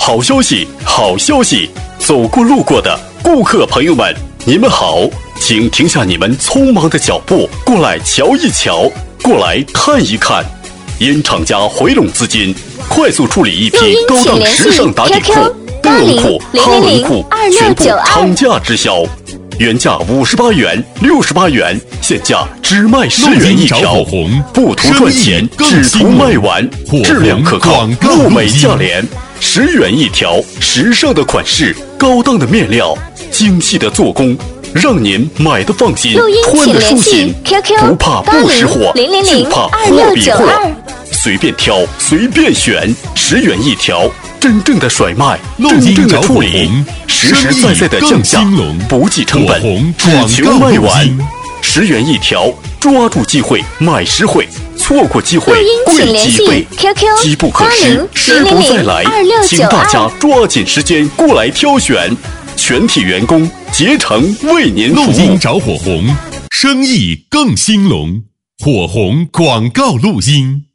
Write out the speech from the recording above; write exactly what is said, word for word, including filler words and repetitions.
好消息，好消息！走过路过的顾客朋友们，你们好，请停下你们匆忙的脚步，过来瞧一瞧，过来看一看。因厂家回笼资金，快速处理一批高档时尚打底裤、灯笼裤、哈伦裤，全部厂价直销。原价五十八元、六十八元，现价只卖十元一条，不图赚钱，只图卖完，质量可靠，物美价廉，十元一条，时尚的款式，高档的面料，精细的做工，让您买的放心，穿的舒心，不怕不识货，就怕货比货，随便挑，随便选，十元一条。真正的甩卖，真正的处理，实实在在的降价，不计成本，只求卖完。十元一条，抓住机会买实惠，错过机会贵几倍。机不可失，失不再来，请大家抓紧时间过来挑选，全体员工竭诚为您服务。 陆金找火红，生意更兴隆。火红广告录音。